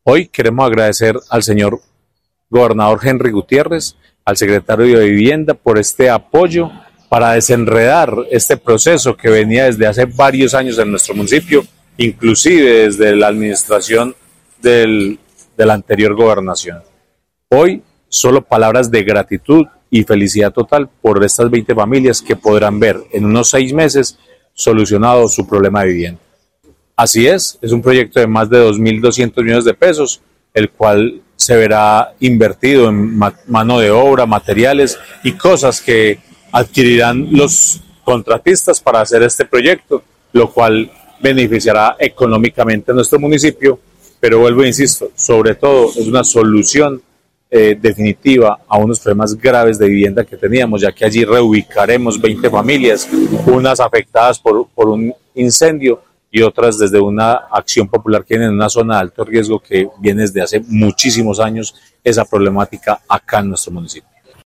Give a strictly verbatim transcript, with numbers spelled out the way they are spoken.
Hoy queremos agradecer al señor gobernador Henry Gutiérrez, al secretario de Vivienda por este apoyo para desenredar este proceso que venía desde hace varios años en nuestro municipio, inclusive desde la administración del, de la anterior gobernación. Hoy solo palabras de gratitud y felicidad total por estas veinte familias que podrán ver en unos seis meses solucionado su problema de vivienda. Así es, es un proyecto de más de dos mil doscientos millones de pesos, el cual se verá invertido en ma mano de obra, materiales y cosas que adquirirán los contratistas para hacer este proyecto, lo cual beneficiará económicamente a nuestro municipio, pero vuelvo e insisto, sobre todo es una solución eh, definitiva a unos problemas graves de vivienda que teníamos, ya que allí reubicaremos veinte familias, unas afectadas por, por un incendio y otras desde una acción popular que viene en una zona de alto riesgo que viene desde hace muchísimos años esa problemática acá en nuestro municipio.